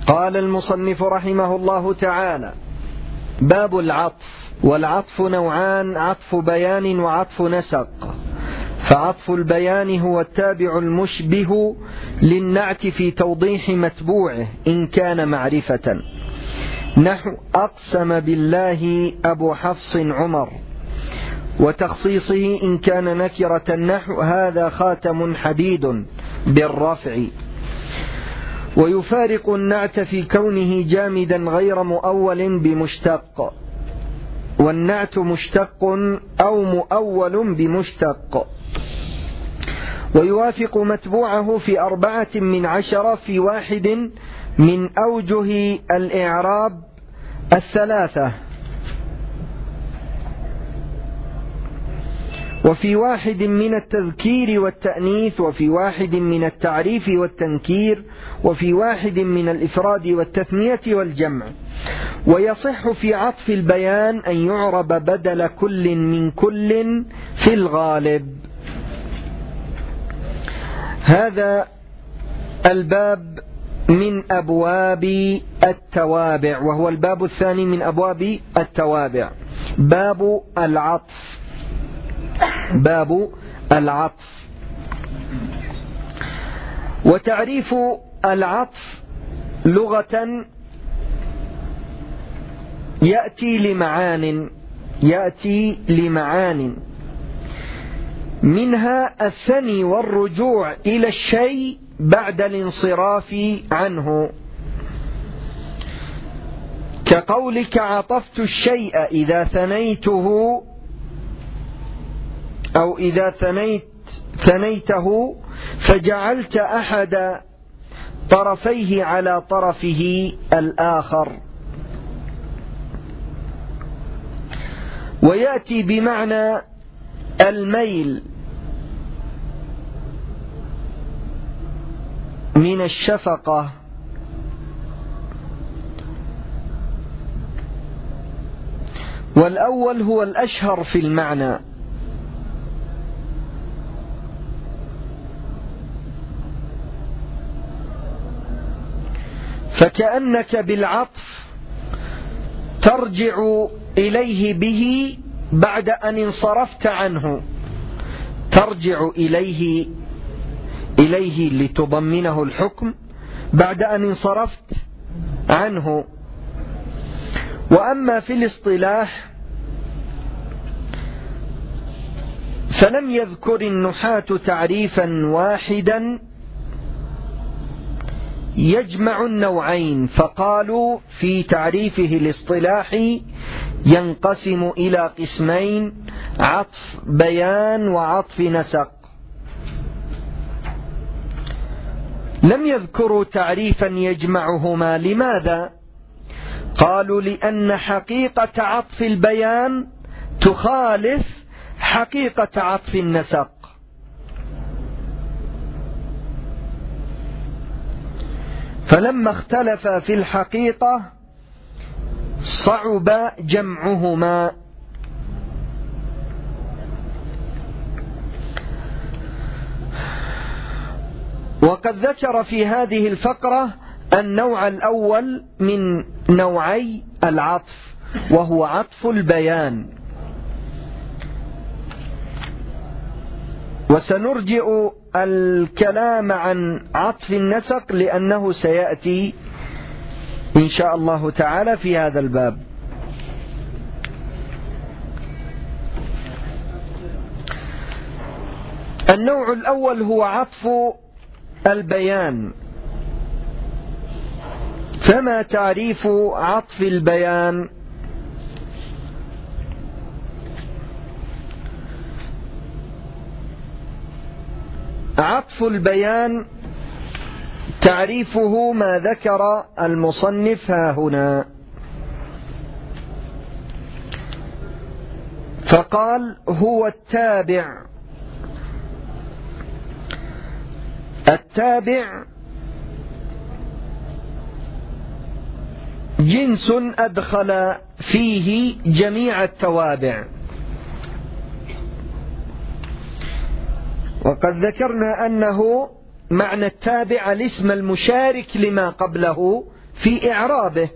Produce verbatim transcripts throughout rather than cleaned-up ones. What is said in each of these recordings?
قال المصنف رحمه الله تعالى: باب العطف. والعطف نوعان: عطف بيان وعطف نسق. فعطف البيان هو التابع المشبه للنعت في توضيح متبوعه إن كان معرفة، نحو أقسم بالله أبو حفص عمر، وتخصيصه إن كان نكرة، نحو هذا خاتم حديد بالرفع. ويفارق النعت في كونه جامدا غير مؤول بمشتق، والنعت مشتق أو مؤول بمشتق. ويوافق متبوعه في أربعة من عشرة في واحد من أوجه الإعراب الثلاثة، وفي واحد من التذكير والتأنيث، وفي واحد من التعريف والتنكير، وفي واحد من الإفراد والتثنية والجمع. ويصح في عطف البيان أن يعرب بدل كل من كل في الغالب. هذا الباب من أبواب التوابع، وهو الباب الثاني من أبواب التوابع. باب العطف. باب العطف. وتعريف العطف لغة: يأتي لمعان يأتي لمعان منها الثني والرجوع إلى الشيء بعد الانصراف عنه، كقولك عطفت الشيء إذا ثنيته، أو إذا ثنيت ثنيته فجعلت أحد طرفيه على طرفه الآخر. ويأتي بمعنى الميل من الشفقة، والأول هو الأشهر في المعنى. فكأنك بالعطف ترجع إليه به بعد أن انصرفت عنه، ترجع إليه إليه لتضمنه الحكم بعد أن انصرفت عنه. وأما في الاصطلاح فلم يذكر النحاة تعريفا واحدا يجمع النوعين، فقالوا في تعريفه الاصطلاحي ينقسم إلى قسمين: عطف بيان وعطف نسق. لم يذكروا تعريفا يجمعهما. لماذا؟ قالوا لأن حقيقة عطف البيان تخالف حقيقة عطف النسق، فلما اختلف في الحقيقة صعب جمعهما. وقد ذكر في هذه الفقرة النوع الأول من نوعي العطف، وهو عطف البيان. وسنرجئ الكلام عن عطف النسق لأنه سيأتي إن شاء الله تعالى في هذا الباب. النوع الأول هو عطف البيان. فما تعريف عطف البيان؟ عطف البيان تعريفه ما ذكر المصنف ها هنا، فقال: هو التابع. التابع جنس أدخل فيه جميع التوابع. وقد ذكرنا أنه معنى التابع الاسم المشارك لما قبله في إعرابه.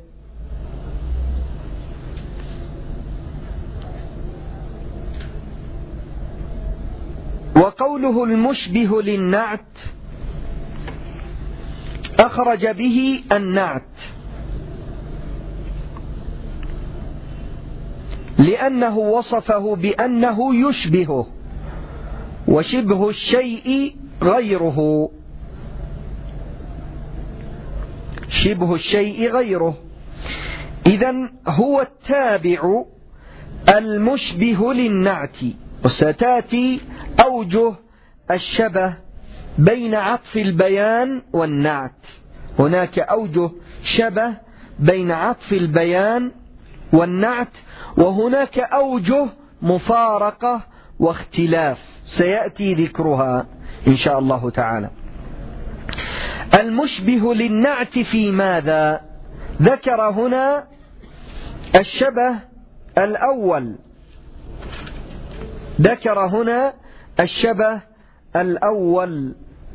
وقوله المشبه للنعت أخرج به النعت لأنه وصفه بأنه يشبهه، وشبه الشيء غيره، شبه الشيء غيره. إذن هو التابع المشبه للنعت. وستأتي أوجه الشبه بين عطف البيان والنعت. هناك أوجه شبه بين عطف البيان والنعت، وهناك أوجه مفارقة واختلاف سيأتي ذكرها إن شاء الله تعالى. المشبه للنعت في ماذا؟ ذكر هنا الشبه الأول، ذكر هنا الشبه الأول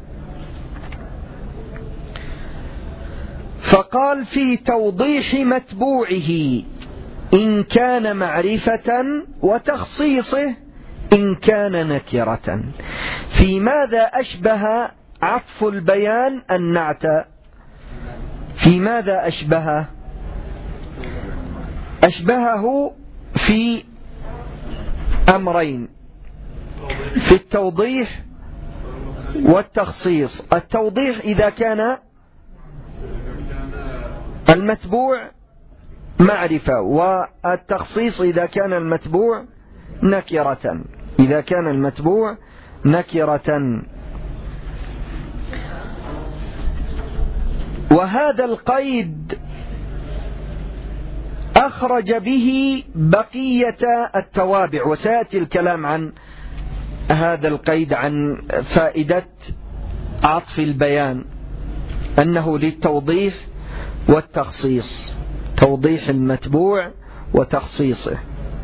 فقال في توضيح متبوعه إن كان معرفة، وتخصيصه إن كان نكرة. في ماذا أشبه عطف البيان النعت؟ في ماذا أشبه؟ أشبهه في أمرين، في التوضيح والتخصيص. التوضيح إذا كان المتبوع معرفة، والتخصيص إذا كان المتبوع نكرة، إذا كان المتبوع نكرة. وهذا القيد أخرج به بقية التوابع، وسيأتي الكلام عن هذا القيد، عن فائدة عطف البيان أنه للتوضيح والتخصيص، توضيح المتبوع وتخصيصه.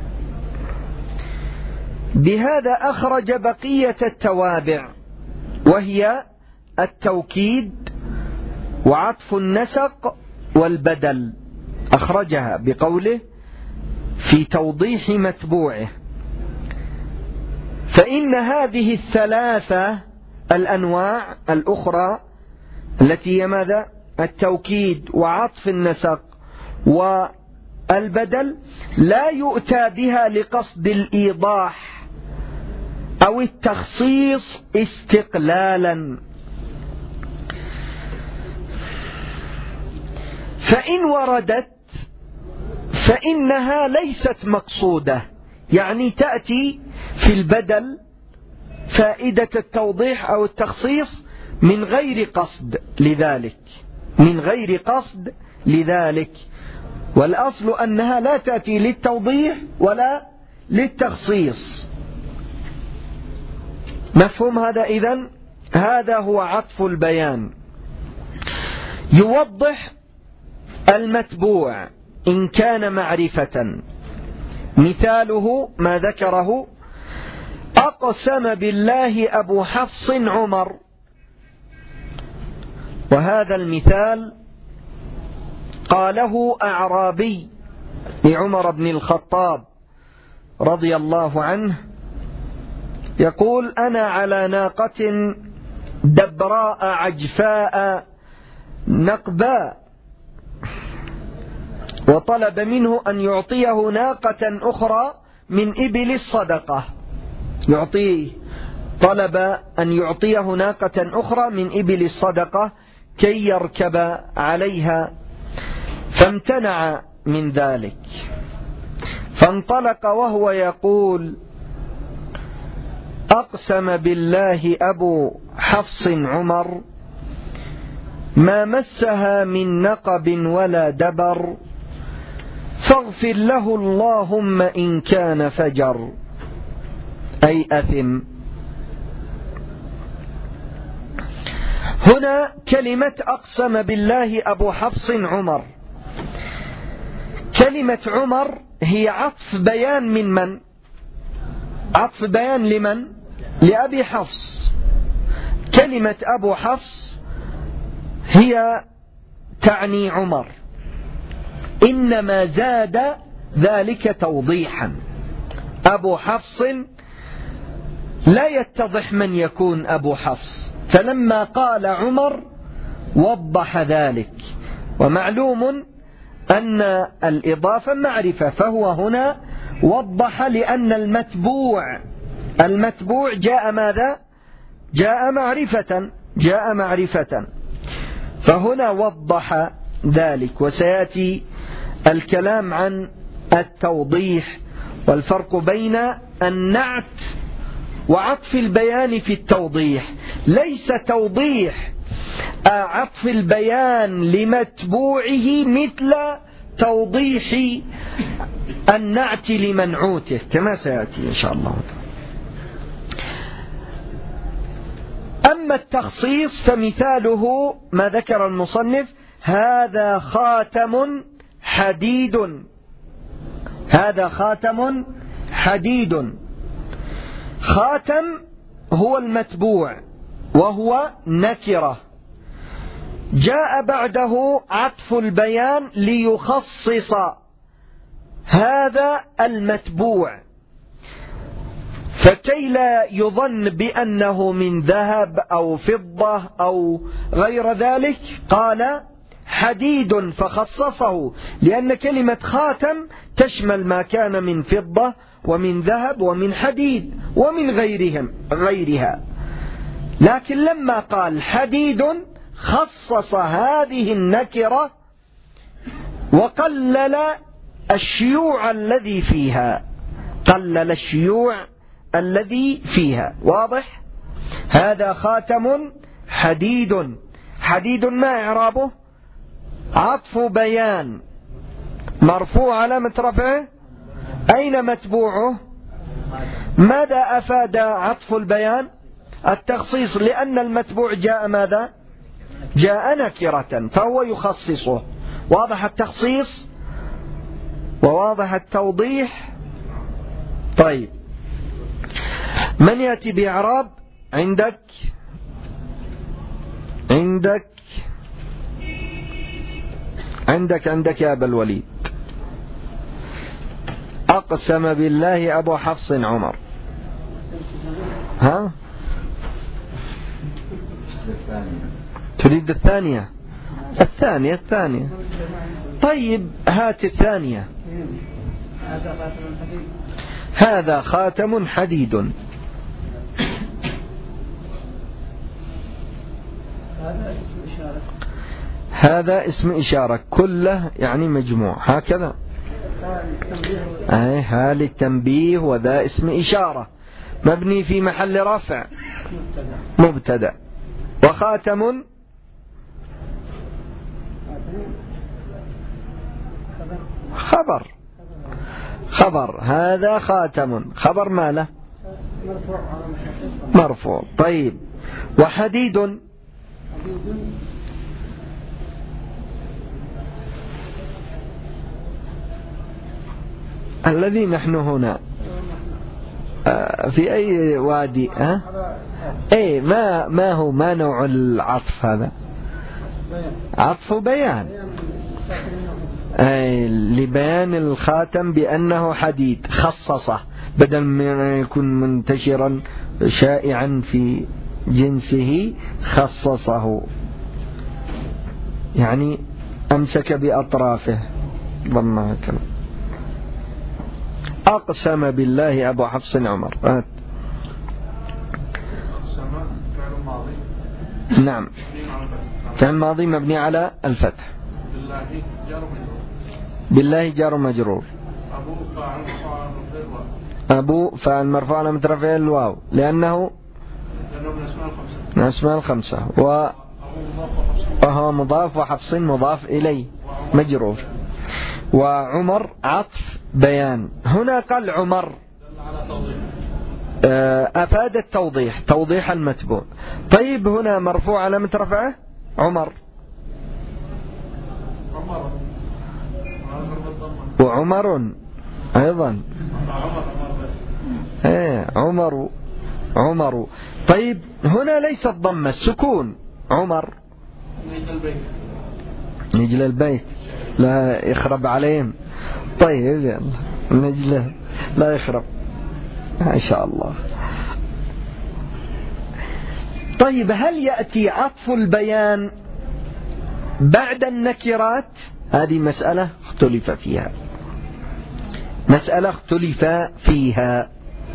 بهذا أخرج بقية التوابع، وهي التوكيد وعطف النسق والبدل، أخرجها بقوله في توضيح متبوعه. فإن هذه الثلاثة الأنواع الأخرى التي هي ماذا؟ التوكيد وعطف النسق والبدل لا يؤتى بها لقصد الإيضاح أو التخصيص استقلالا، فإن وردت فإنها ليست مقصودة، يعني تأتي في البدل فائدة التوضيح أو التخصيص من غير قصد لذلك، من غير قصد لذلك. والأصل أنها لا تأتي للتوضيح ولا للتخصيص. مفهوم هذا؟ إذن هذا هو عطف البيان، يوضح المتبوع إن كان معرفة. مثاله ما ذكره: أقسم بالله أبو حفص عمر. وهذا المثال قاله أعرابي لعمر بن الخطاب رضي الله عنه، يقول: أنا على ناقة دبراء عجفاء نقباء، وطلب منه أن يعطيه ناقة أخرى من إبل الصدقة، يعطيه طلب أن يعطيه ناقة أخرى من إبل الصدقة كي يركب عليها، فامتنع من ذلك، فانطلق وهو يقول: أقسم بالله أبو حفص عمر ما مسها من نقب ولا دبر، فاغفر له اللهم إن كان فجر، أي أثم. هنا كلمة أقسم بالله أبو حفص عمر، كلمة عمر هي عطف بيان من من؟ عطف بيان لمن؟ لأبي حفص. كلمة أبو حفص هي تعني عمر، إنما زاد ذلك توضيحا. أبو حفص لا يتضح من يكون أبو حفص، فلما قال عمر وضح ذلك. ومعلوم أن الإضافة معرفة، فهو هنا وضح لأن المتبوع المتبوع جاء ماذا؟ جاء معرفة جاء معرفة فهنا وضح ذلك. وسيأتي الكلام عن التوضيح والفرق بين النعت وعطف البيان في التوضيح. ليس توضيح عطف البيان لمتبوعه مثل توضيح النعت لمنعوته، كما سيأتي إن شاء الله. أما التخصيص فمثاله ما ذكر المصنف: هذا خاتم حديد. هذا خاتم حديد. خاتم هو المتبوع وهو نكرة، جاء بعده عطف البيان ليخصص هذا المتبوع، فكي لا يظن بأنه من ذهب أو فضة أو غير ذلك قال حديد فخصصه، لأن كلمة خاتم تشمل ما كان من فضة ومن ذهب ومن حديد ومن غيرهم غيرها. لكن لما قال حديد خصص هذه النكرة وقلل الشيوع الذي فيها قلل الشيوع الذي فيها. واضح؟ هذا خاتم حديد. حديد ما إعرابه؟ عطف بيان مرفوع علامة رفعه. أين متبوعه؟ ماذا أفاد عطف البيان؟ التخصيص، لأن المتبوع جاء ماذا؟ جاء نكرة فهو يخصصه. واضح التخصيص وواضح التوضيح. طيب، من يأتي بإعراب؟ عندك عندك عندك عندك يا أبا الوليد. أقسم بالله أبو حفص عمر. ها؟ تريد الثانية؟ الثانية الثانية طيب، هات الثانية. هذا خاتم حديد. هذا اسم إشارة كله يعني مجموع هكذا. أي ها للتنبيه، وذا اسم إشارة مبني في محل رفع مبتدأ. وخاتم خبر خبر هذا خاتم خبر ما له؟ مرفوع. طيب، وحديد الذي نحن هنا في أي وادي؟ ها؟ أي ما ما هو ما نوع العطف هذا؟ عطف بيان، أي لبيان الخاتم بأنه حديد، خصصه بدل من يكون منتشرا شائعا في جنسه خصصه، يعني أمسك بأطرافه ضمها كما. أقسم بالله أبو حفص عمر. آه. نعم، فعل ماضي مبني على الفتح. بالله جار مجرور. أبو فعل مرفوع على مترفع الواو لأنه من أسماء الخمسة، وهو مضاف وحفص مضاف إليه مجرور. وعمر عطف بيان. هنا قال عمر أفاد التوضيح، توضيح المتبوع. طيب، هنا مرفوع على مترفعه عمر، وعمر أيضا ايه عمر عمر. طيب، هنا ليس الضمة، السكون عمر. نجل البيت لا يخرب عليهم. طيب يلا نجله لا يخرب ما شاء الله. طيب هل يأتي عطف البيان بعد النكرات؟ هذه مسألة اختلف فيها، مسألة اختلف فيها،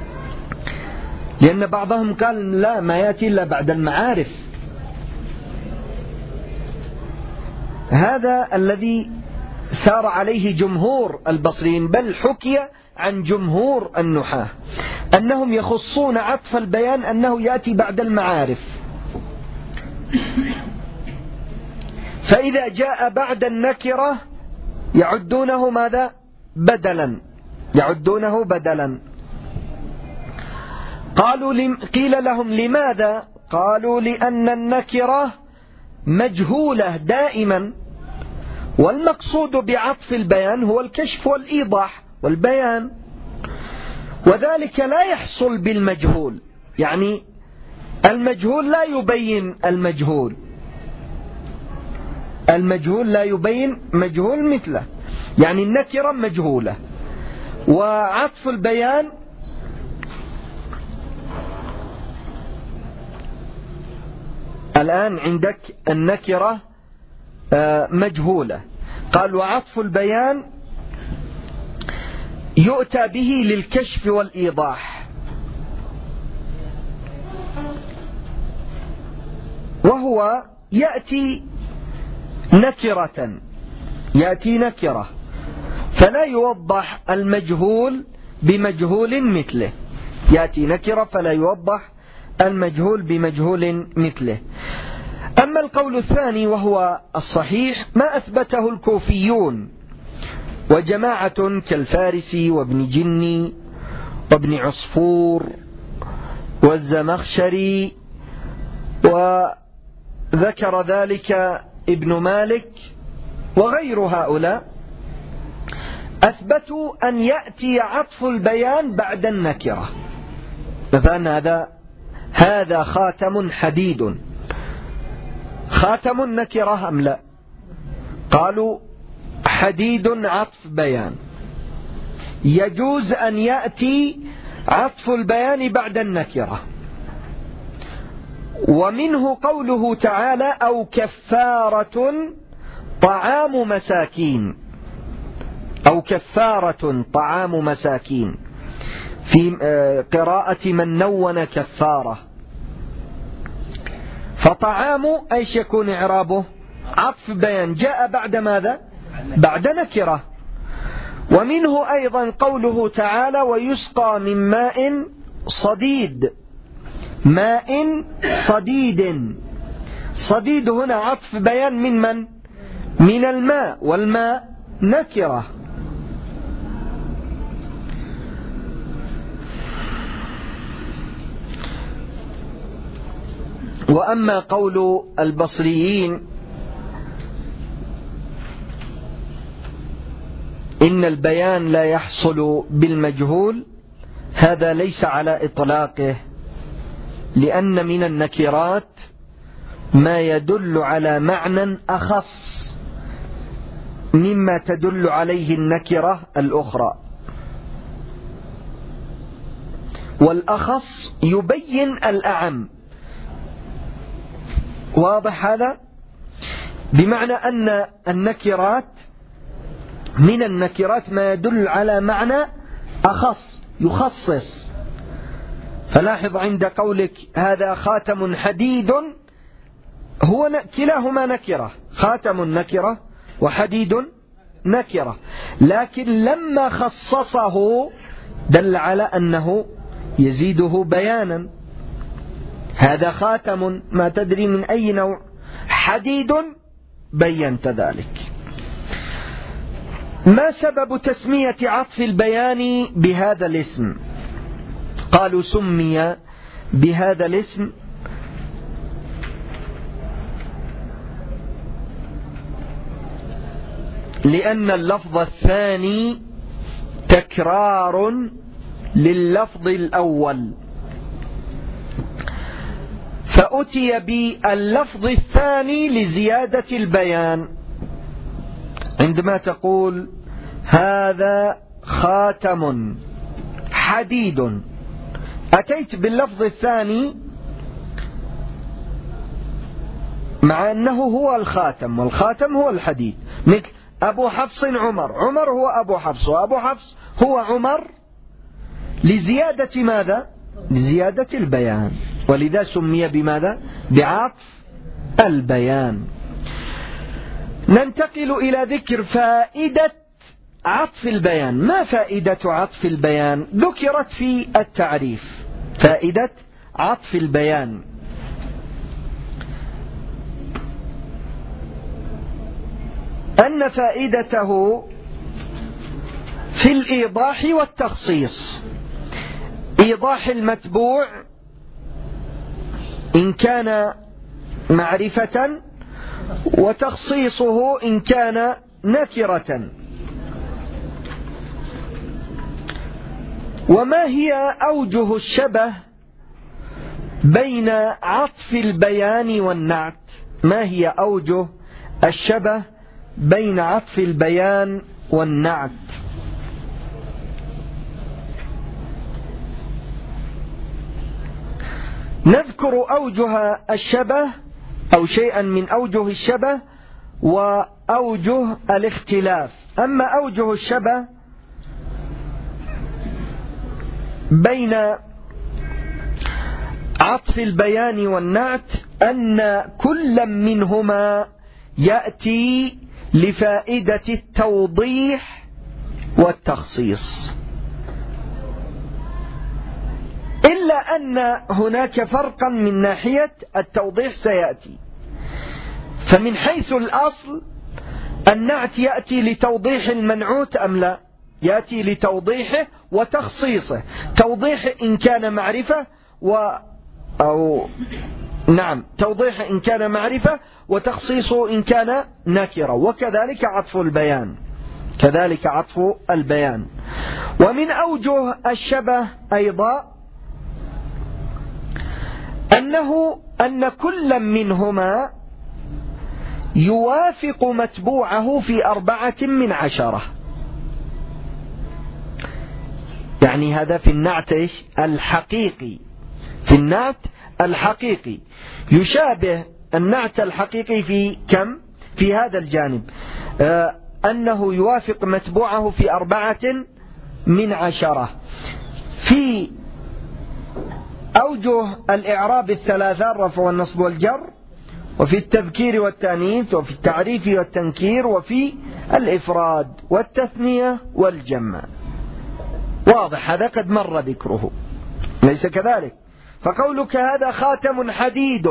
لأن بعضهم قال لا ما يأتي إلا بعد المعارف. هذا الذي سار عليه جمهور البصريين، بل حكي عن جمهور النحاة أنهم يخصون عطف البيان أنه يأتي بعد المعارف، فإذا جاء بعد النكرة يعدونه ماذا؟ بدلا، يعدونه بدلا. قالوا لم قيل لهم لماذا؟ قالوا لأن النكرة مجهولة دائما، والمقصود بعطف البيان هو الكشف والإيضاح والبيان، وذلك لا يحصل بالمجهول، يعني المجهول لا يبين المجهول، المجهول لا يبين مجهول مثله، يعني النكرة مجهولة، وعطف البيان الآن عندك النكرة مجهولة، قال وعطف البيان يؤتى به للكشف والإيضاح، وهو يأتي نكرة، يأتي نكرة فلا يوضح المجهول بمجهول مثله، يأتي نكرة فلا يوضح المجهول بمجهول مثله. أما القول الثاني وهو الصحيح ما أثبته الكوفيون وجماعة كالفارسي وابن جني وابن عصفور والزمخشري، وذكر ذلك ابن مالك وغير هؤلاء، أثبتوا أن يأتي عطف البيان بعد النكرة. مثلا هذا هذا خاتم حديد، خاتم نكرة أم لا؟ قالوا حديد عطف بيان، يجوز أن يأتي عطف البيان بعد النكرة. ومنه قوله تعالى أو كفارة طعام مساكين، أو كفارة طعام مساكين، في قراءة من نون كفارة. فطعام ايش يكون إعرابه؟ عطف بيان جاء بعد ماذا؟ بعد نكرة. ومنه أيضا قوله تعالى ويسقى من ماء صديد، ماء صديد، صديد هنا عطف بيان من من؟ من الماء، والماء نكرة. وأما قول البصريين إن البيان لا يحصل بالمجهول، هذا ليس على إطلاقه، لأن من النكرات ما يدل على معنى أخص مما تدل عليه النكرة الأخرى، والأخص يبين الأعم. واضح هذا؟ بمعنى أن النكرات من النكرات ما يدل على معنى أخص يخصص. فلاحظ عند قولك هذا خاتم حديد، هو كلاهما نكرة، خاتم نكرة وحديد نكرة، لكن لما خصصه دل على أنه يزيده بيانا. هذا خاتم ما تدري من أي نوع، حديد بينت ذلك. ما سبب تسمية عطف البيان بهذا الاسم؟ قالوا سمي بهذا الاسم لأن اللفظ الثاني تكرار لللفظ الأول، فأتي باللفظ الثاني لزيادة البيان. عندما تقول هذا خاتم حديد، أتيت باللفظ الثاني مع أنه هو الخاتم، والخاتم هو الحديد، مثل أبو حفص عمر، عمر هو أبو حفص، وأبو حفص هو عمر، لزيادة ماذا؟ لزيادة البيان، ولذا سمي بماذا؟ بعطف البيان. ننتقل إلى ذكر فائدة عطف البيان. ما فائدة عطف البيان؟ ذكرت في التعريف. فائدة عطف البيان أن فائدته في الإيضاح والتخصيص، إيضاح المتبوع إن كان معرفة، وتخصيصه إن كان نكرة. وما هي أوجه الشبه بين عطف البيان والنعت؟ ما هي أوجه الشبه بين عطف البيان والنعت؟ نذكر أوجه الشبه أو شيئا من أوجه الشبه وأوجه الاختلاف. أما أوجه الشبه بين عطف البيان والنعت أن كل منهما يأتي لفائدة التوضيح والتخصيص، إلا أن هناك فرقا من ناحية التوضيح سيأتي. فمن حيث الأصل النعت يأتي لتوضيح المنعوت أم لا؟ يأتي لتوضيحه وتخصيصه، توضيح إن كان معرفة و أو نعم توضيح إن كان معرفة، وتخصيصه إن كان نكرة. وكذلك عطف البيان، كذلك عطف البيان. ومن أوجه الشبه أيضا أنه أن كل منهما يوافق متبوعه في أربعة من عشرة. يعني هذا في النعت الحقيقي، في النعت الحقيقي يشابه النعت الحقيقي في كم؟ في هذا الجانب، آه أنه يوافق متبوعه في أربعة من عشرة. في أوجه الإعراب الثلاثة، الرفع والنصب والجر، وفي التذكير والتأنيث، وفي التعريف والتنكير، وفي الإفراد والتثنية والجمع. واضح هذا قد مر ذكره، ليس كذلك؟ فقولك هذا خاتم حديد،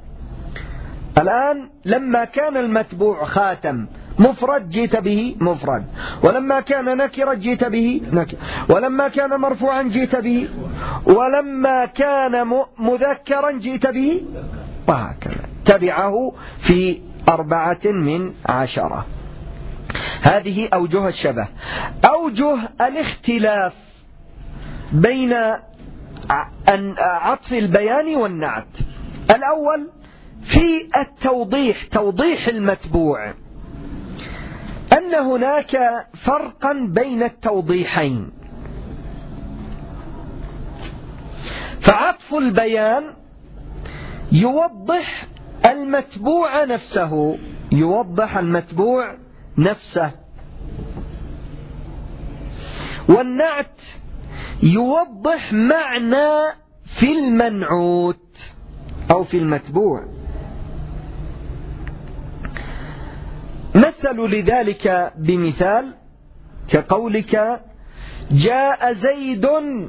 الآن لما كان المتبوع خاتم مفرد جئت به مفرد، ولما كان نكرة جئت به نكرة، ولما كان مرفوعا جئت به، ولما كان مذكرا جئت به، وهكذا تبعه في أربعة من عشرة. هذه أوجه الشبه. أوجه الاختلاف بين عطف البيان والنعت: الأول في التوضيح، توضيح المتبوع، أن هناك فرقا بين التوضيحين. فعطف البيان يوضح المتبوع نفسه، يوضح المتبوع نفسه، والنعت يوضح معنى في المنعوت أو في المتبوع. مثلوا لذلك بمثال كقولك جاء زيد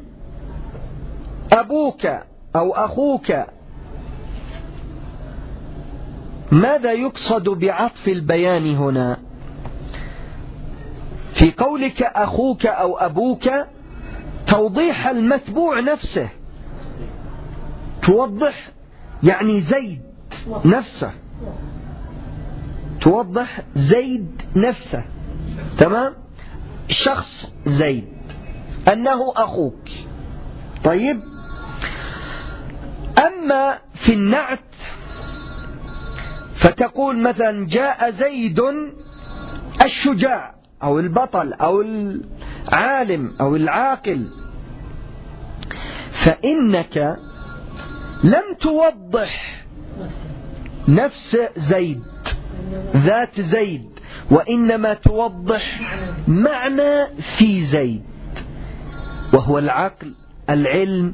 أبوك أو أخوك. ماذا يقصد بعطف البيان هنا؟ في قولك أخوك أو أبوك توضيح المتبوع نفسه، توضح يعني زيد نفسه، توضح زيد نفسه، تمام؟ شخص زيد أنه أخوك. طيب، أما في النعت فتقول مثلا جاء زيد الشجاع أو البطل أو العالم أو العاقل، فإنك لم توضح نفس زيد ذات زيد، وإنما توضح معنى في زيد، وهو العقل، العلم،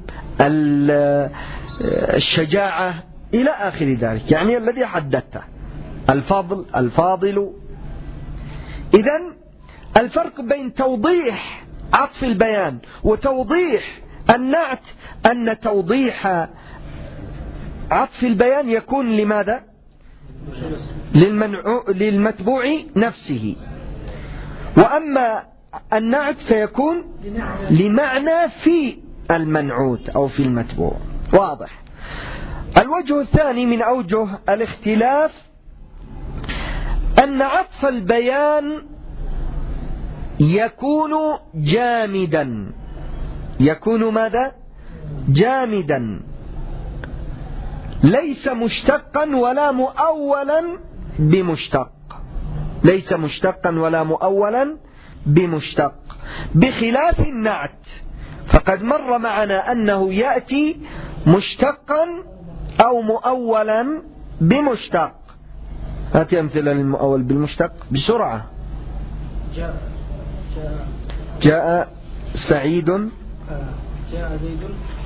الشجاعة إلى آخر ذلك، يعني الذي حددته، الفضل، الفاضل. إذن الفرق بين توضيح عطف البيان وتوضيح النعت أن توضيح عطف البيان يكون لماذا؟ للمتبوع نفسه، وأما النعت فيكون لمعنى في المنعوت أو في المتبوع. واضح. الوجه الثاني من أوجه الاختلاف أن عطف البيان يكون جامدا، يكون ماذا؟ جامدا، ليس مشتقا ولا مؤولا بمشتق، ليس مشتقا ولا مؤولا بمشتق، بخلاف النعت، فقد مر معنا أنه يأتي مشتقا أو مؤولا بمشتق. هات أمثلة للمؤول بالمشتق بسرعة. جاء جاء, جاء سعيد. جاء زيد.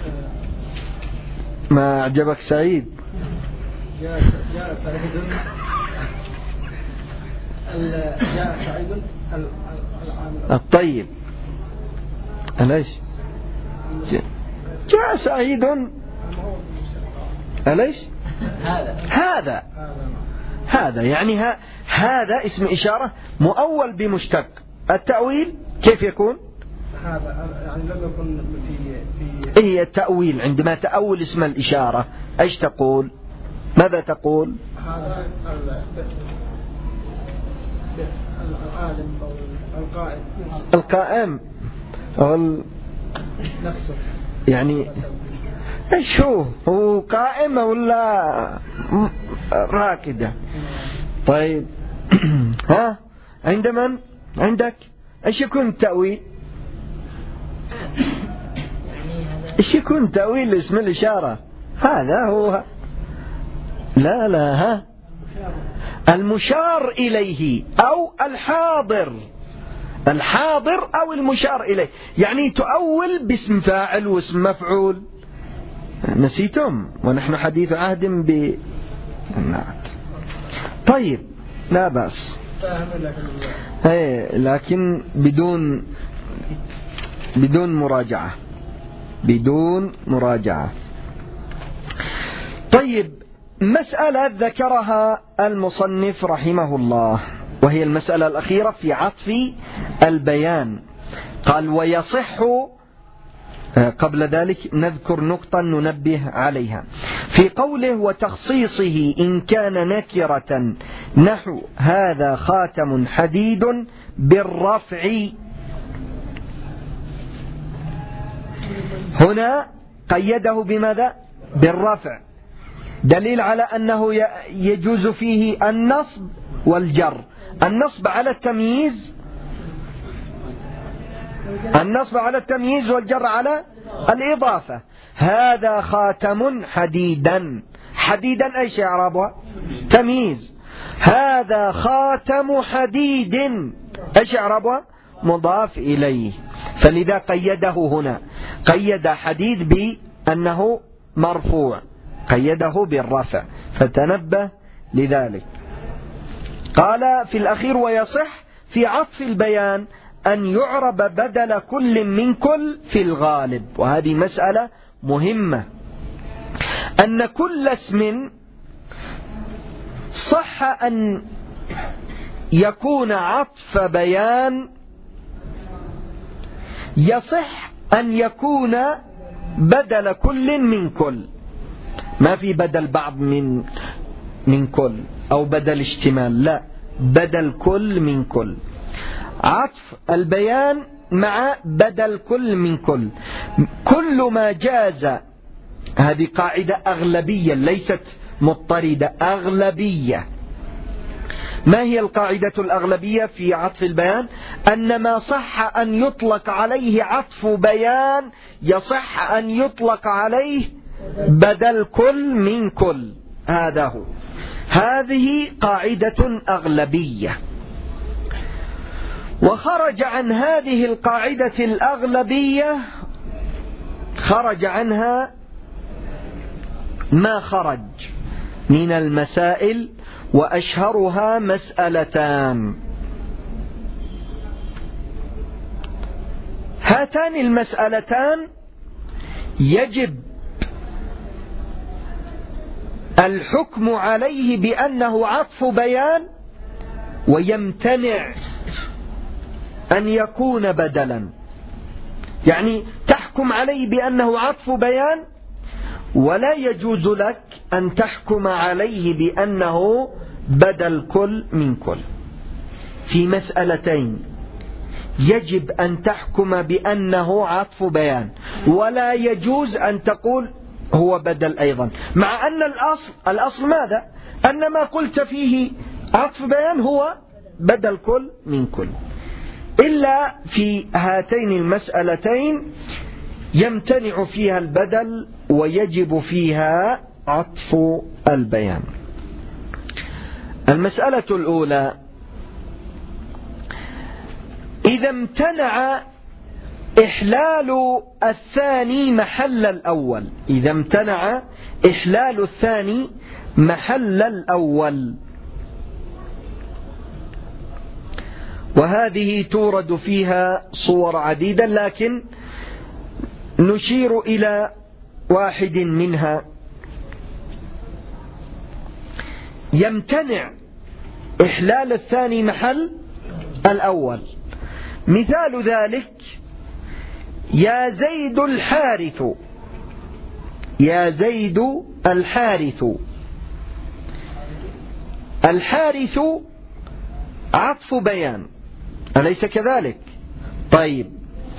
ما أعجبك سعيد؟ جاء جاء سعيد. جاء سعيد الطيب. أليش؟ جاء سعيد. أليش؟ هذا هذا هذا يعني ها هذا اسم إشارة مؤول بمشتق. التأويل كيف يكون؟ هذا يعني لم يكن في في هي التأويل عندما تأول اسم الإشارة ايش تقول؟ ماذا تقول؟ هذا العالم أو القائم القائم أو ال... نفسه، يعني ايش هو؟ هو قائم ولا راكدة؟ طيب ها عند من؟ عندك ايش يكون التأويل؟ ايش يكون تأويل اسم الإشارة؟ هذا هو. لا لا ها المشار إليه أو الحاضر، الحاضر أو المشار إليه، يعني تؤول باسم فاعل واسم مفعول. نسيتم ونحن حديث عهد بالنعت. طيب لا بأس، ايه لكن بدون بدون مراجعة، بدون مراجعة. طيب مسألة ذكرها المصنف رحمه الله، وهي المسألة الأخيرة في عطف البيان. قال ويصح، قبل ذلك نذكر نقطة ننبه عليها في قوله وتخصيصه إن كان نكرة نحو هذا خاتم حديد بالرفع. هنا قيده بماذا؟ بالرفع، دليل على أنه يجوز فيه النصب والجر. النصب على التمييز، النصب على التمييز والجر على الإضافة. هذا خاتم حديدا، حديدا أي شيء إعرابها؟ تمييز. هذا خاتم حديد ايش إعرابها؟ مضاف إليه، فلذا قيده هنا، قيد حديد بأنه مرفوع، قيده بالرفع، فتنبه لذلك. قال في الأخير ويصح في عطف البيان أن يعرب بدل كل من كل في الغالب. وهذه مسألة مهمة، أن كل اسم صح أن يكون عطف بيان، يصح أن يكون بدل كل من كل، ما في بدل بعض من من كل أو بدل اشتمال، لا، بدل كل من كل. عطف البيان مع بدل كل من كل، كل ما جاز، هذه قاعدة أغلبية ليست مضطردة، أغلبية، ما هي القاعدة الأغلبية في عطف البيان؟ أن ما صح أن يطلق عليه عطف بيان يصح أن يطلق عليه بدل كل من كل. هذا هو، هذه قاعدة أغلبية. وخرج عن هذه القاعدة الأغلبية خرج عنها ما خرج من المسائل، وأشهرها مسألتان. هاتان المسألتان يجب الحكم عليه بأنه عطف بيان، ويمتنع أن يكون بدلا. يعني تحكم عليه بأنه عطف بيان، ولا يجوز لك أن تحكم عليه بأنه بدل كل من كل. في مسألتين يجب أن تحكم بأنه عطف بيان، ولا يجوز أن تقول هو بدل أيضا، مع أن الأصل الأصل ماذا؟ أن ما قلت فيه عطف بيان هو بدل كل من كل. إلا في هاتين المسألتين يمتنع فيها البدل ويجب فيها عطف البيان. المسألة الأولى: إذا امتنع إحلال الثاني محل الأول. إذا امتنع إحلال الثاني محل الأول. وهذه تورد فيها صور عديدة، لكن نشير إلى واحد منها. يمتنع إحلال الثاني محل الأول. مثال ذلك: يا زيد الحارث. يا زيد الحارث. الحارث عطف بيان، أليس كذلك؟ طيب،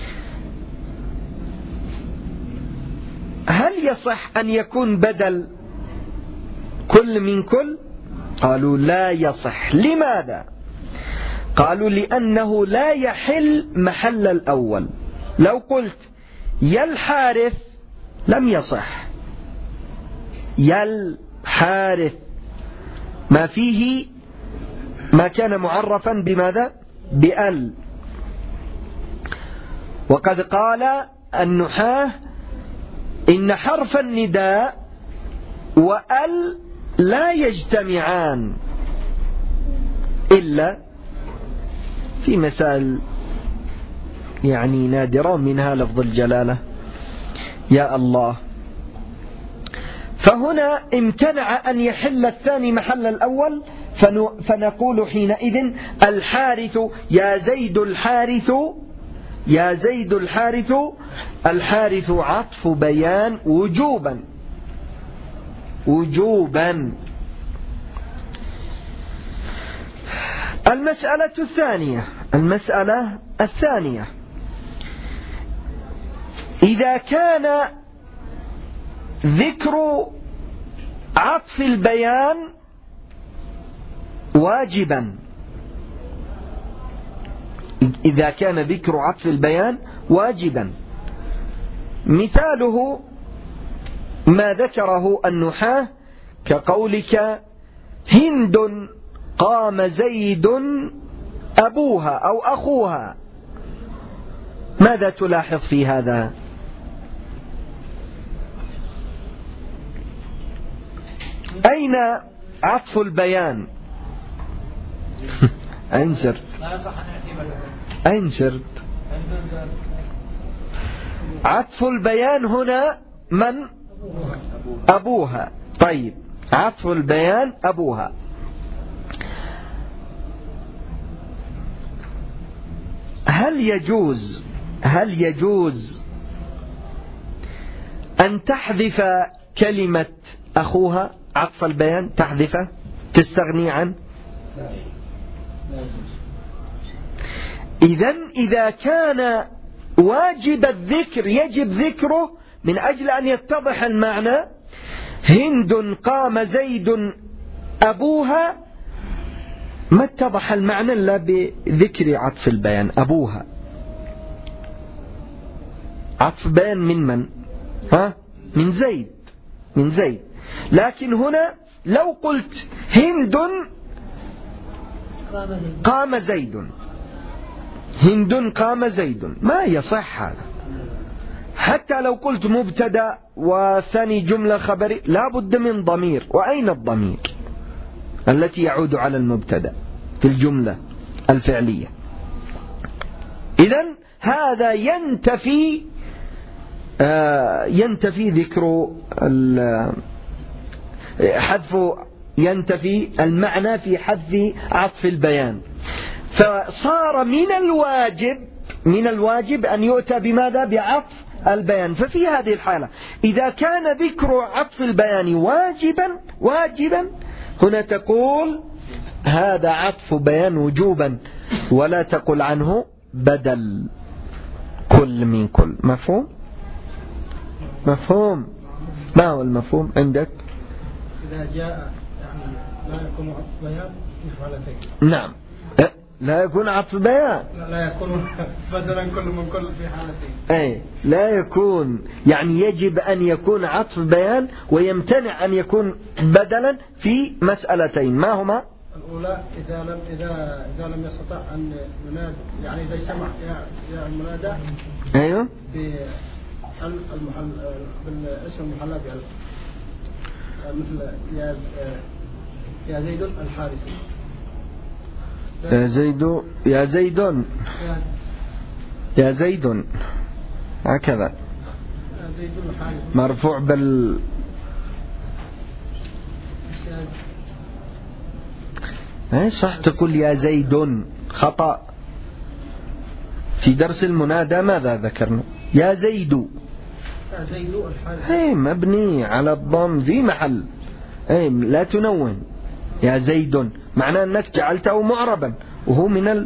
هل يصح أن يكون بدل كل من كل؟ قالوا لا يصح. لماذا؟ قالوا لأنه لا يحل محل الأول. لو قلت يا الحارث لم يصح. يا الحارث ما فيه ما كان معرفا بماذا؟ بأل. وقد قال النحاة إن حرف النداء وأل لا يجتمعان إلا في مسائل يعني نادرة، منها لفظ الجلالة يا الله. فهنا امتنع أن يحل الثاني محل الأول، فنقول حينئذ الحارث يا زيد الحارث. يا زيد الحارث. الحارث عطف بيان وجوبا وجوبا. المسألة الثانية المسألة الثانية إذا كان ذكر عطف البيان واجبا. إذا كان ذكر عطف البيان واجبا، مثاله ما ذكره النحاة كقولك هند قام زيد أبوها أو أخوها. ماذا تلاحظ في هذا؟ أين عطف البيان؟ أنشرت أنشرت عطف البيان هنا من؟ أبوها. طيب، عطف البيان أبوها. هل يجوز هل يجوز أن تحذف كلمة أخوها عطف البيان؟ تحذفه، تستغني عنه؟ إذن إذا كان واجب الذكر يجب ذكره من أجل أن يتضح المعنى. هند قام زيد أبوها ما اتضح المعنى إلا بذكر عطف البيان. أبوها عطف بيان من من؟ ها؟ من زيد، من زيد. لكن هنا لو قلت هند قام زيد، هند قام زيد، ما يصح هذا. حتى لو قلت مبتدأ وثاني جملة خبري لا بد من ضمير. وأين الضمير التي يعود على المبتدأ في الجملة الفعلية؟ إذن هذا ينتفي آه ينتفي ذكر حذف ينتفي المعنى في حذف عطف البيان. فصار من الواجب من الواجب أن يؤتى بماذا؟ بعطف البيان. ففي هذه الحالة إذا كان ذكر عطف البيان واجبا واجبا هنا تقول هذا عطف بيان وجوبا، ولا تقل عنه بدل كل من كل. مفهوم؟ مفهوم؟ ما هو المفهوم عندك؟ إذا جاء يعني لا يكون عطف بيان في حالتين. نعم، لا يكون عطف بيان، لا يكون بدلا كل من كل في حالتين. أي لا يكون، يعني يجب أن يكون عطف بيان ويمتنع أن يكون بدلا في مسألتين. ما هما؟ الأولى إذا لم إذا إذا لم يستطع أن ينادي، يعني إذا سمع يا يا المنادى أيوه بالمحل بالاسم المحلى بألف، مثل يا يا زيد الحارثي، يا زيد يا زيد يا زيد هكذا مرفوع بال اي صح، تقول يا زيد خطأ. في درس المنادى ماذا ذكرنا؟ يا زيد، يا زيد الحارثي، اي مبني على الضم في محل، اي لا تنون. يا زيد معناه أنك جعلته معربا، وهو من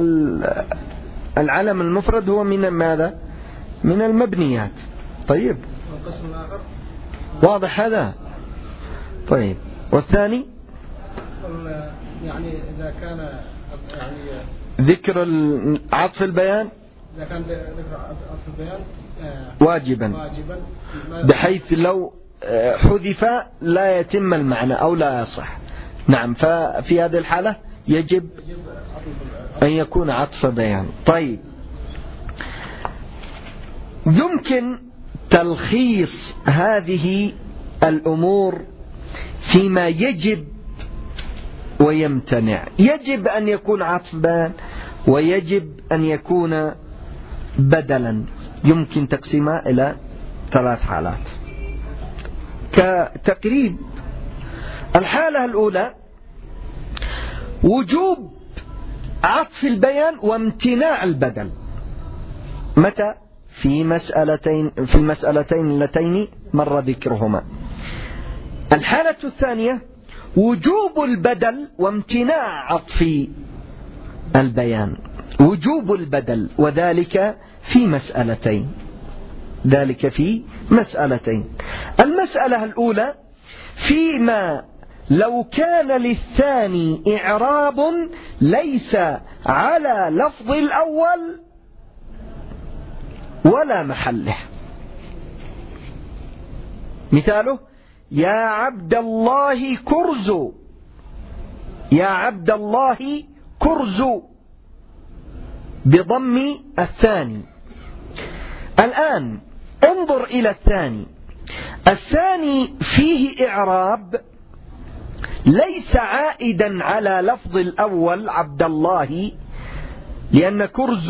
العلم المفرد، هو من ماذا؟ من المبنيات. طيب القسم الآخر واضح هذا؟ طيب والثاني يعني إذا كان يعني ذكر عطف البيان إذا كان ذكر عطف البيان واجبا واجبا بحيث لو حذف لا يتم المعنى أو لا يصح. نعم، ففي هذه الحالة يجب أن يكون عطف بيان. طيب يمكن تلخيص هذه الأمور فيما يجب ويمتنع. يجب أن يكون عطف بيان ويجب أن يكون بدلا. يمكن تقسيمها إلى ثلاث حالات كتقريب. الحالة الأولى وجوب عطف البيان وامتناع البدل. متى؟ في مسألتين في المسألتين اللتين مر ذكرهما. الحالة الثانية وجوب البدل وامتناع عطف البيان. وجوب البدل وذلك في مسألتين ذلك في مسألتين. المسألة الأولى فيما لو كان للثاني إعراب ليس على لفظ الأول ولا محله. مثاله يا عبد الله كرز، يا عبد الله كرز بضم الثاني. الآن انظر إلى الثاني. الثاني فيه إعراب ليس عائدا على لفظ الأول عبد الله، لأن كرز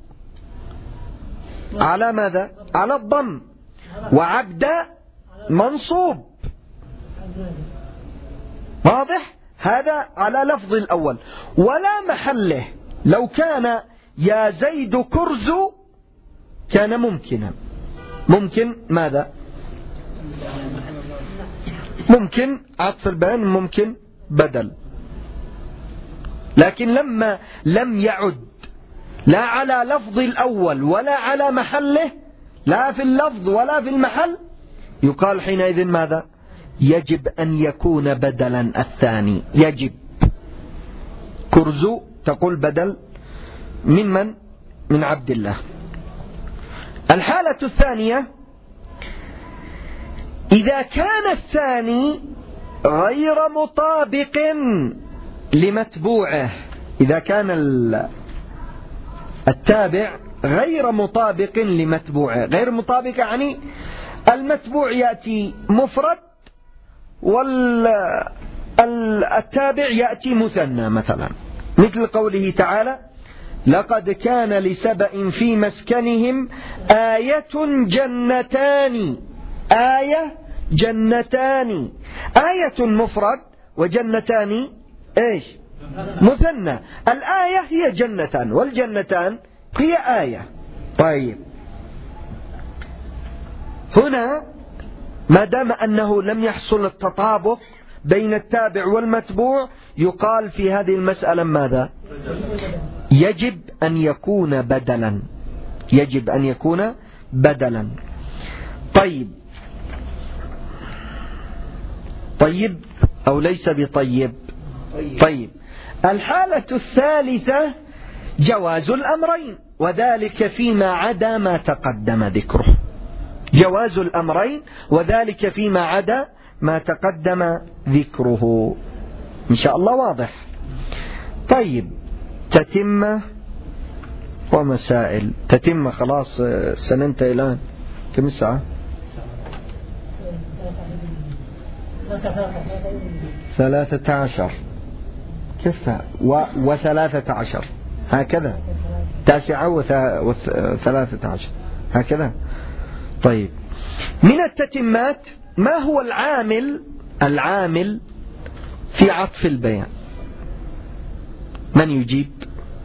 على ماذا؟ على الضم، وعبد منصوب. واضح؟ هذا على لفظ الأول ولا محله. لو كان يا زيد كرز كان ممكنا. ممكن ماذا؟ ممكن عطف البيان، ممكن بدل. لكن لما لم يعد لا على لفظ الأول ولا على محله، لا في اللفظ ولا في المحل، يقال حينئذ ماذا؟ يجب أن يكون بدلا الثاني. يجب كرزو تقول بدل من من؟ من عبد الله. الحالة الثانية إذا كان الثاني غير مطابق لمتبوعه، إذا كان التابع غير مطابق لمتبوعه. غير مطابق يعني المتبوع يأتي مفرد والتابع يأتي مثنى، مثلا مثل قوله تعالى: لقد كان لسبأ في مسكنهم آية جنتان. آية جنتان، آية مفرد وجنتان إيش؟ مثنى. الآية هي جنتان والجنتان هي آية. طيب هنا ما دام أنه لم يحصل التطابق بين التابع والمتبوع يقال في هذه المسألة ماذا؟ يجب أن يكون بدلا، يجب أن يكون بدلا. طيب طيب أو ليس بطيب؟ طيب. الحالة الثالثة جواز الأمرين، وذلك فيما عدا ما تقدم ذكره. جواز الأمرين وذلك فيما عدا ما تقدم ذكره. إن شاء الله واضح. طيب تتمة ومسائل. تتمة خلاص سننتهي الآن. كم الساعة؟ ثلاثة عشر. كيف و... وثلاثة عشر هكذا؟ تاسعة وث... وثلاثة عشر هكذا. طيب من التتمات ما هو العامل العامل في عطف البيان؟ من يجيب؟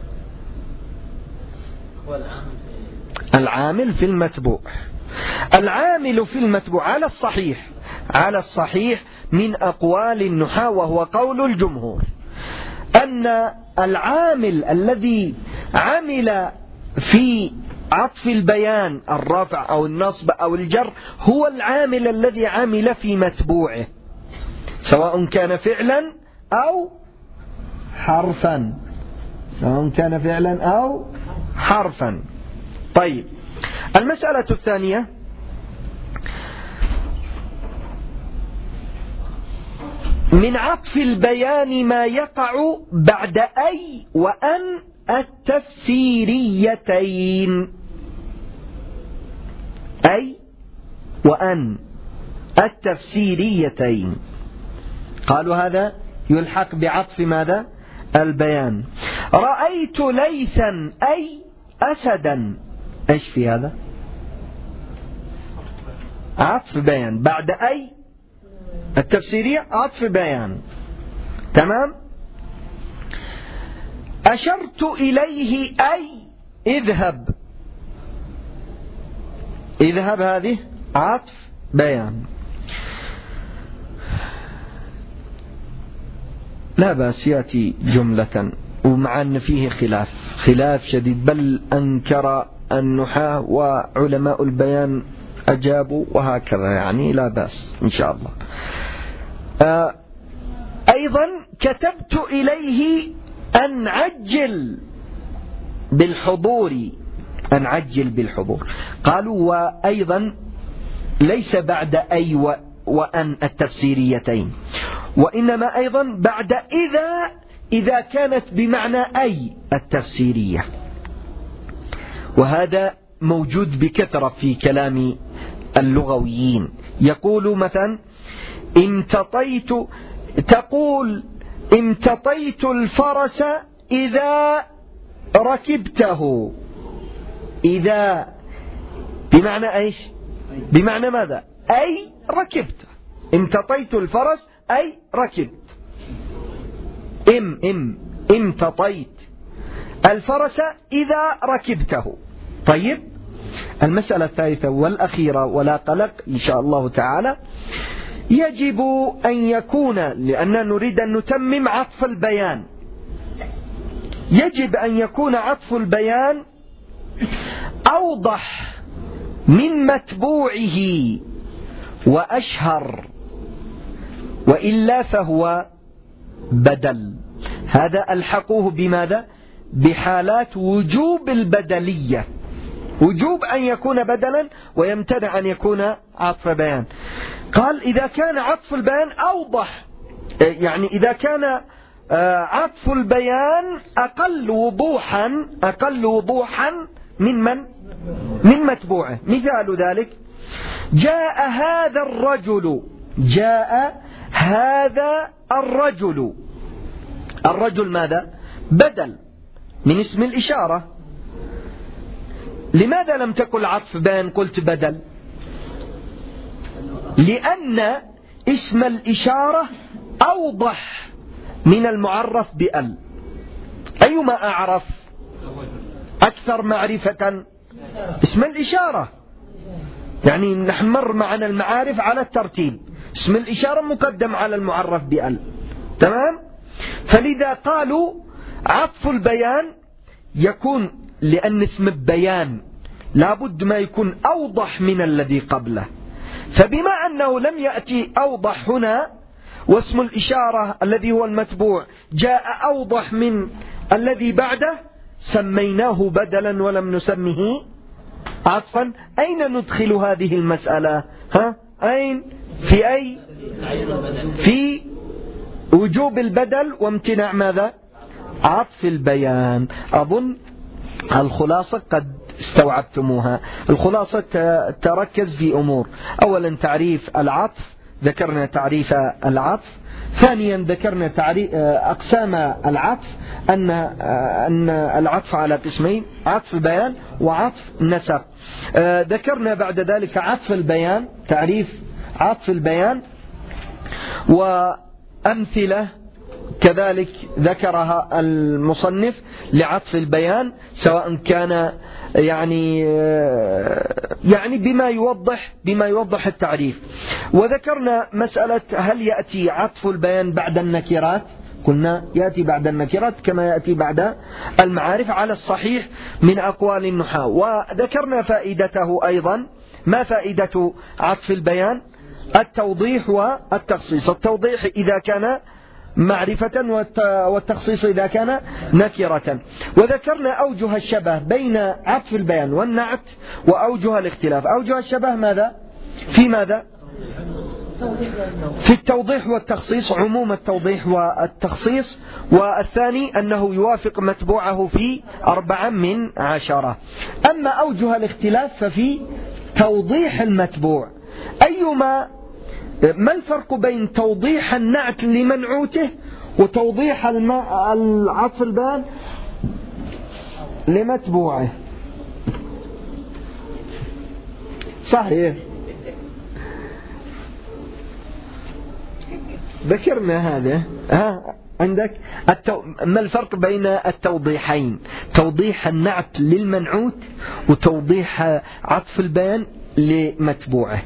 العامل في المتبوع. العامل في المتبوع على الصحيح على الصحيح من أقوال النحاة وهو قول الجمهور أن العامل الذي عمل في عطف البيان الرفع أو النصب أو الجر هو العامل الذي عمل في متبوعه، سواء كان فعلا أو حرفا، سواء كان فعلا أو حرفا. طيب المسألة الثانية من عطف البيان ما يقع بعد أي وأن التفسيريتين. أي وأن التفسيريتين قالوا هذا يلحق بعطف ماذا؟ البيان. رأيت ليثا أي أسدا. إيش في هذا؟ عطف بيان بعد أي التفسيرية، عطف بيان. تمام. أشرت إليه أي اذهب. اذهب هذه عطف بيان. لا بأس يأتي جملة، ومع أن فيه خلاف خلاف شديد، بل أنكر النحاة وعلماء البيان أجابوا وهكذا، يعني لا بأس إن شاء الله. آه أيضا كتبت إليه أن عجل بالحضور. أن عجل بالحضور. قالوا وأيضا ليس بعد أي وأن التفسيريتين، وإنما أيضا بعد إذا إذا كانت بمعنى أي التفسيرية، وهذا موجود بكثرة في كلام اللغويين. يقول مثلا امتطيت، تقول امتطيت الفرس إذا ركبته. إذا بمعنى إيش؟ بمعنى ماذا؟ أي ركبت. امتطيت الفرس أي ركبت. ام ام امتطيت الفرس إذا ركبته. طيب المسألة الثالثة والأخيرة ولا قلق إن شاء الله تعالى، يجب أن يكون، لأننا نريد أن نتمم عطف البيان، يجب أن يكون عطف البيان أوضح من متبوعه وأشهر، وإلا فهو بدل. هذا ألحقوه بماذا؟ بحالات وجوب البدلية، وجوب أن يكون بدلا ويمتنع أن يكون عطف بيان. قال إذا كان عطف البيان أوضح، يعني إذا كان عطف البيان أقل وضوحا أقل وضوحا من من؟ من متبوعه. مثال ذلك: جاء هذا الرجل، جاء هذا الرجل. الرجل ماذا؟ بدل من اسم الإشارة. لماذا لم تقل عطف بيان قلت بدل؟ لأن اسم الإشارة أوضح من المعرف بأل. أيما أعرف أكثر معرفة؟ اسم الإشارة. يعني نحن مر معنا المعارف على الترتيب، اسم الإشارة مقدم على المعرف بأل. تمام؟ فلذا قالوا عطف البيان يكون، لأن اسم البيان لابد ما يكون أوضح من الذي قبله، فبما أنه لم يأتي أوضح هنا، واسم الإشارة الذي هو المتبوع جاء أوضح من الذي بعده، سميناه بدلا ولم نسمه عطفا. أين ندخل هذه المسألة؟ ها؟ أين؟ في أي؟ في وجوب البدل وامتناع ماذا؟ عطف البيان. أظن الخلاصة قد استوعبتموها. الخلاصة تركز في أمور: أولا تعريف العطف، ذكرنا تعريف العطف. ثانيا ذكرنا تعريف أقسام العطف، أن أن العطف على قسمين: عطف البيان وعطف النسق. ذكرنا بعد ذلك عطف البيان، تعريف عطف البيان، وأمثلة كذلك ذكرها المصنف لعطف البيان، سواء كان يعني يعني بما يوضح بما يوضح التعريف. وذكرنا مسألة هل يأتي عطف البيان بعد النكرات؟ قلنا يأتي بعد النكرات كما يأتي بعد المعارف على الصحيح من أقوال النحاة. وذكرنا فائدته أيضا. ما فائدة عطف البيان؟ التوضيح والتخصيص. التوضيح إذا كان معرفة، والتخصيص إذا كان نكرة. وذكرنا أوجه الشبه بين عطف البيان والنعت وأوجه الاختلاف. أوجه الشبه ماذا؟ في ماذا؟ في التوضيح والتخصيص، عموم التوضيح والتخصيص. والثاني أنه يوافق متبوعه في أربعة من عشرة. أما أوجه الاختلاف ففي توضيح المتبوع. أيما ما الفرق بين توضيح النعت لمنعوته وتوضيح العطف البيان لمتبوعه؟ صحيح، ذكرنا هذا. ها عندك التو... ما الفرق بين التوضيحين؟ توضيح النعت للمنعوت وتوضيح عطف البيان لمتبوعه.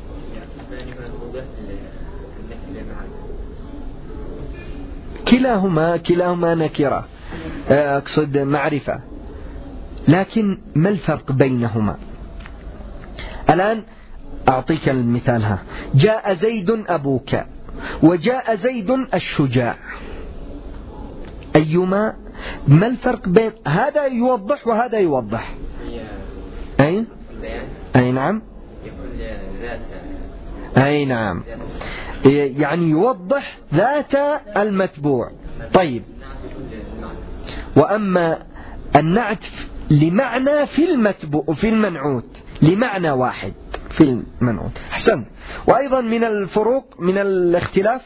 كلاهما كلاهما نكرة، أقصد معرفة، لكن ما الفرق بينهما؟ الآن أعطيك المثال. ها: جاء زيد أبوك، وجاء زيد الشجاع. أيما ما الفرق بين هذا يوضح وهذا يوضح؟ أي أي نعم أي نعم يعني يوضح ذات المتبوع. طيب، وأما النعت لمعنى في المتبوع في المنعوت، لمعنى واحد في المنعوت. حسن. وأيضا من الفروق من الاختلاف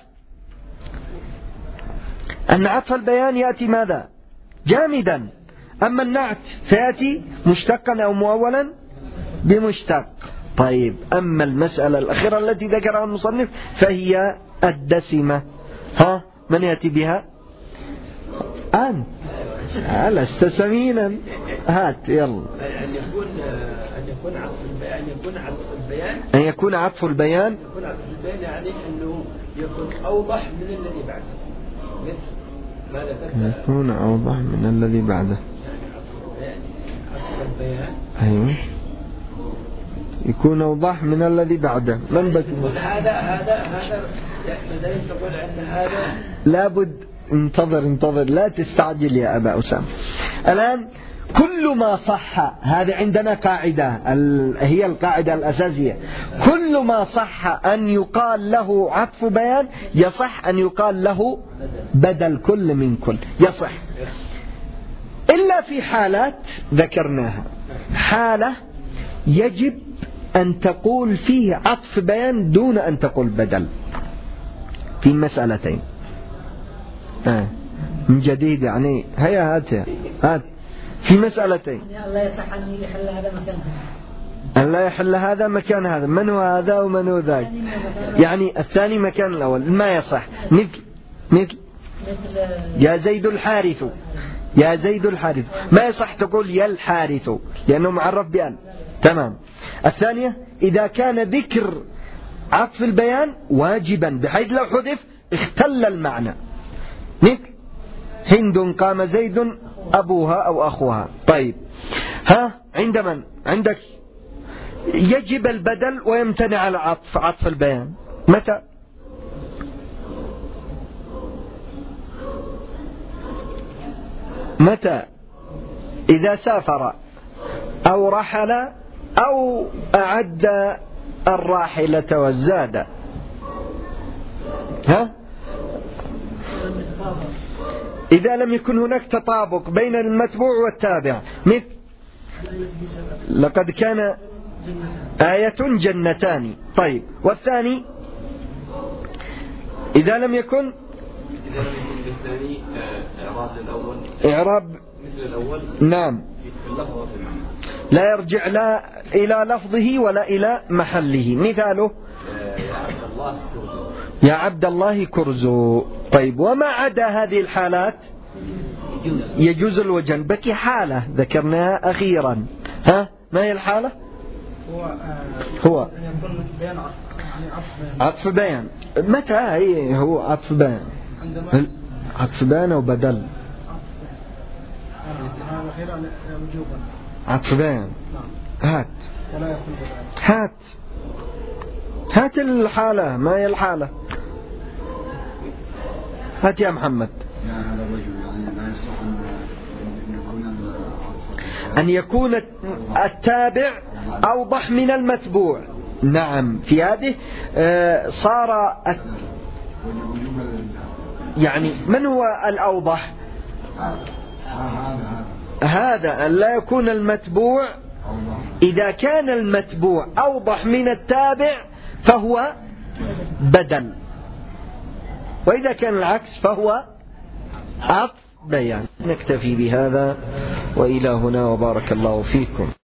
أن عطف البيان يأتي ماذا؟ جامدا، أما النعت فيأتي مشتقا أو مؤولا بمشتق. طيب، أما المسألة الأخيرة التي ذكرها المصنف فهي الدسمة. ها، من يأتي بها؟ أنت لست سمينا. هات يلا. أن يكون أن يكون عطف البيان أن يكون عطف البيان أن يكون عطف البيان يكون عطف البيان يعني أنه يكون أوضح من الذي بعده. مثل ما ذكرت، يكون أوضح من الذي بعده. يعني عطف البيان عطف البيان أيوه يكون أوضح من الذي بعده. من بكي؟ هذا هذا هذا لذلك تقول أن هذا لابد انتظر انتظر لا تستعجل يا أبا أسامة. الآن كل ما صح، هذا عندنا قاعدة هي القاعدة الأساسية، كل ما صح أن يقال له عطف بيان يصح أن يقال له بدل كل من كل، يصح إلا في حالات ذكرناها. حالة يجب أن تقول فيه عطف بيان دون أن تقول بدل، في مسألتين. آه. من جديد يعني هيا هات هات في مسألتين. الله يصح أن يحل هذا مكان أن لا يحل هذا مكان هذا، من هو هذا ومن هو ذاك، يعني الثاني مكان الأول ما يصح. مثل مثل يا زيد الحارث، يا زيد الحارث ما يصح تقول يا الحارث لأنه معرف بأن. تمام. الثانية إذا كان ذكر عطف البيان واجبا بحيث لو حذف اختل المعنى، مثل هند قام زيد أبوها أو أخوها. طيب ها عند من؟ عندك يجب البدل ويمتنع العطف عطف البيان متى؟ متى؟ إذا سافر أو رحل أو أعد الراحلة والزاد. ها؟ إذا لم يكن هناك تطابق بين المتبوع والتابع، مثل لقد كان آية جنتان. طيب والثاني إذا لم يكن إذا لم يكن بالثاني إعراب الأول، إعراب مثل الأول. نعم. في اللفظ وفي المعنى. لا يرجع لا إلى لفظه ولا إلى محله. مثاله يا عبد الله كرزو. يا عبد الله كرزو. طيب وما عدا هذه الحالات يجوز الوجن. بكي حالة ذكرناها أخيرا. ها ما هي الحالة؟ هو هو يكون بيان عطف بيان. متى هي هو عطف بيان؟ عندما عطف بيان أو بدل؟ عطف بيان. هات ولا يكون بدل. هات هات الحالة. ما هي الحالة؟ هات يا محمد. أن يكون التابع أوضح من المتبوع. نعم في هذه صار يعني من هو الأوضح؟ هذا أن لا يكون المتبوع. إذا كان المتبوع أوضح من التابع فهو بدل، وإذا كان العكس فهو عطف بيان. نكتفي بهذا وإلى هنا وبارك الله فيكم.